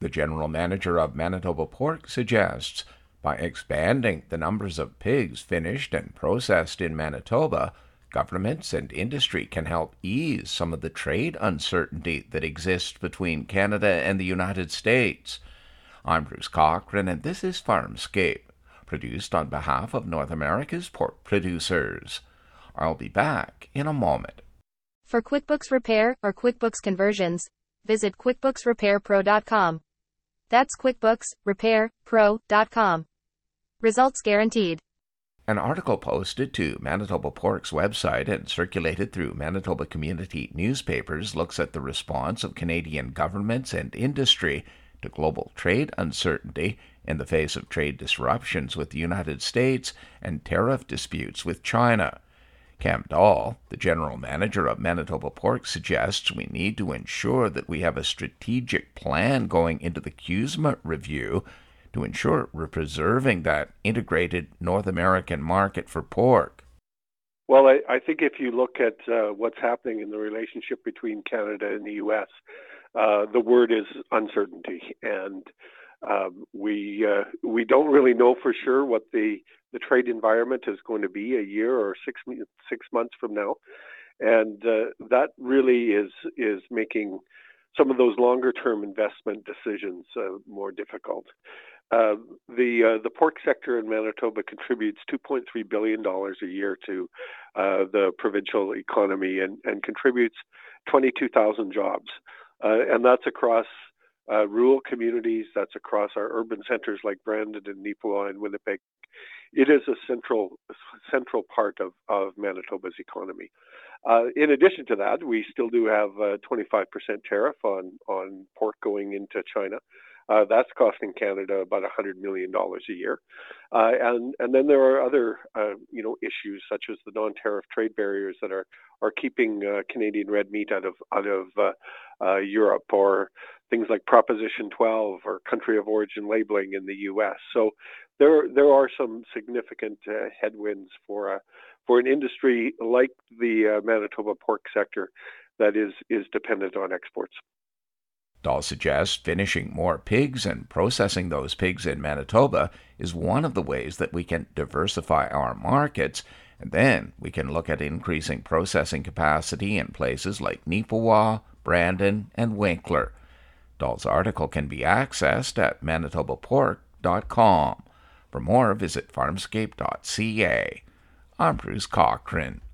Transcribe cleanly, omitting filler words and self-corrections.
the general manager of Manitoba Pork, suggests by expanding the numbers of pigs finished and processed in Manitoba, governments and industry can help ease some of the trade uncertainty that exists between Canada and the United States. I'm Bruce Cochran, and this is Farmscape, produced on behalf of North America's pork producers. I'll be back in a moment. For QuickBooks Repair or QuickBooks Conversions, visit QuickBooksRepairPro.com. That's QuickBooks Repair Pro.com. Results guaranteed. An article posted to Manitoba Pork's website and circulated through Manitoba community newspapers looks at the response of Canadian governments and industry to global trade uncertainty in the face of trade disruptions with the United States and tariff disputes with China. Cam Dahl, the general manager of Manitoba Pork, suggests we need to ensure that we have a strategic plan going into the CUSMA review to ensure we're preserving that integrated North American market for pork. Well, I think if you look at what's happening in the relationship between Canada and the U.S., the word is uncertainty, and we don't really know for sure what the trade environment is going to be a year or 6 months from now, and that really is making some of those longer-term investment decisions more difficult. The pork sector in Manitoba contributes $2.3 billion a year to the provincial economy and contributes 22,000 jobs. And that's across rural communities, that's across our urban centers like Brandon and Nipawin and Winnipeg. It is a central part of Manitoba's economy. In addition to that, we still do have a 25% tariff on pork going into China. That's costing Canada about $100 million a year. And then there are other issues such as the non-tariff trade barriers that are keeping Canadian red meat out of Europe, or things like Proposition 12 or country of origin labeling in the U.S. So there are some significant headwinds for an industry like the Manitoba pork sector that is dependent on exports. Dahl suggests finishing more pigs and processing those pigs in Manitoba is one of the ways that we can diversify our markets, and then we can look at increasing processing capacity in places like Nipawin, Brandon, and Winkler. Dahl's article can be accessed at manitobapork.com. For more, visit farmscape.ca. I'm Bruce Cochran.